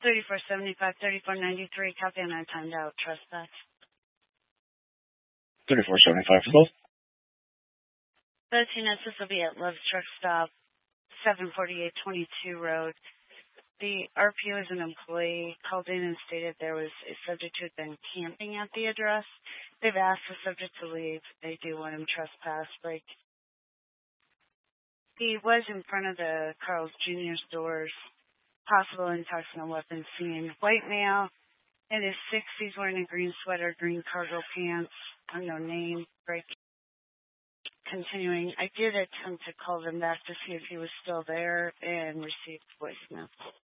3475, 3493, copy on our timed out, trespass. 3475 for both. 13S, this will be at Love's Truck Stop, 74822 Road. The RPO is an employee called in and stated there was a subject who had been camping at the address. They've asked the subject to leave. They do want him trespassed. Like, he was in front of the Carl's Jr.'s doors. Possible intoxicant weapons seen. White male in his 60s wearing a green sweater, green cargo pants, unknown name, break. Continuing, I did attempt to call them back to see if he was still there and received voicemail.